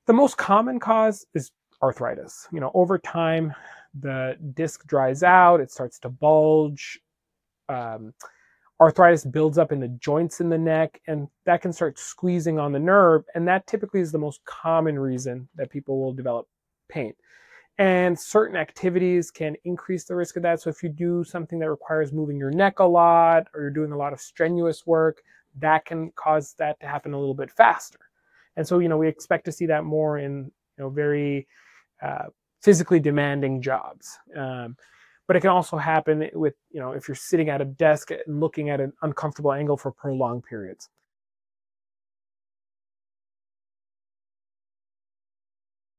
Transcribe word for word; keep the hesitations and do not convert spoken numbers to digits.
The most common cause is arthritis. You know, over time, the disc dries out, it starts to bulge. Um, Arthritis builds up in the joints in the neck, and that can start squeezing on the nerve. And that typically is the most common reason that people will develop pain. And certain activities can increase the risk of that. So if you do something that requires moving your neck a lot, or you're doing a lot of strenuous work, that can cause that to happen a little bit faster. And so, you know, we expect to see that more in, you know, very uh, physically demanding jobs. Um, but it can also happen with, you know, if you're sitting at a desk and looking at an uncomfortable angle for prolonged periods.